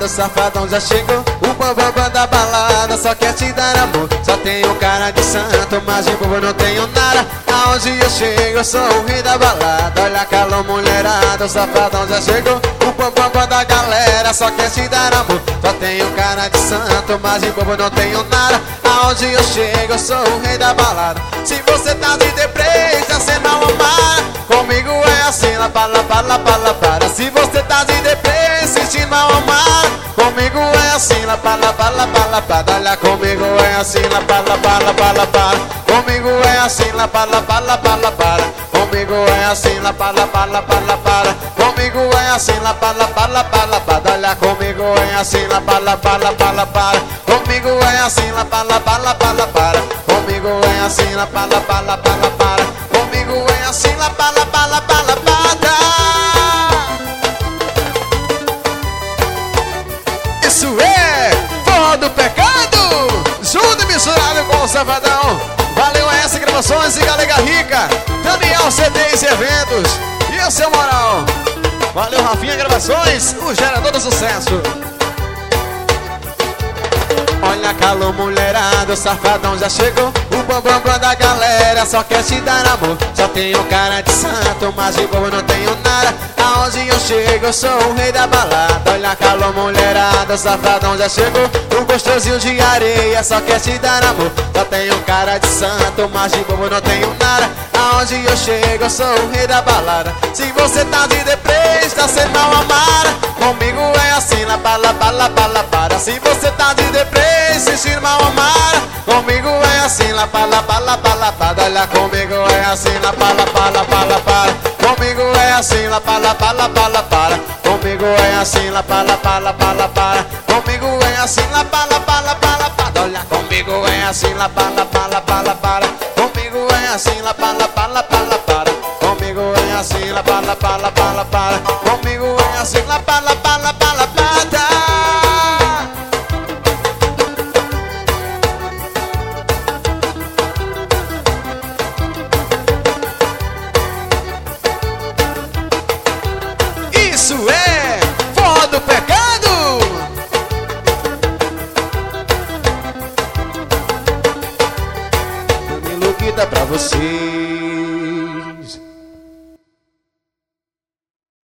mulherada, o safadão já chegou. O bambambam da balada só quer te dar amor. Só tenho cara de santo, mas de bobo não tenho nada. Aonde eu chego, eu sou o rei da balada. Olha calor, mulherada, o safadão já chegou. O bambambam da galera só quer te dar amor. Só tenho cara de santo, mas de bobo não tenho nada. Aonde eu chego, eu sou o rei da balada. Se você tá de deprê, já cê não amar. Comigo é assim, lá para. Se você tá de deprê, sentindo mal amar. Comigo é assim, lá para. Olha, comigo é assim, lá para. Comigo é assim, lá para. Comigo é assim, lá para. Comigo é assim, lá para. Olha, comigo é assim, lá para. Comigo é assim, lá para. Comigo é assim, lá para. Comigo é assim, lá para. Isso é Forró do Pecado, junto e misturado com o Safadão. Valeu a essa gravações e Galega Rica, Daniel CDs e Eventos e o seu moral. Valeu Rafinha Gravações, o gerador do sucesso. Olha calor, mulherada, o safadão já chegou. O bambambam da galera só quer te dar amor. Só tenho cara de santo, mas de bobo não tenho nada. Aonde eu chego, eu sou o rei da balada. Olha calor, mulherada, o safadão já chegou. O gostosinho de areia só quer te dar amor. Só tenho cara de santo, mas de bobo não tenho nada. Aonde eu chego, eu sou o rei da balada. Se você tá de deprê, está sendo mal amada. Comigo é assim, lá para. Se você tá de deprê, se mal amada. Comigo é assim, lá para. Olha, comigo é assim, lá para. Comigo é assim, lá para. Comigo é assim, lá para. Comigo é assim, lá para. Olha, comigo é assim, lá para. Comigo é assim, lá para. Comigo é assim, lá para. Comigo é assim, lá para. Isso é Forró do Pecado. Danilo Guida pra você.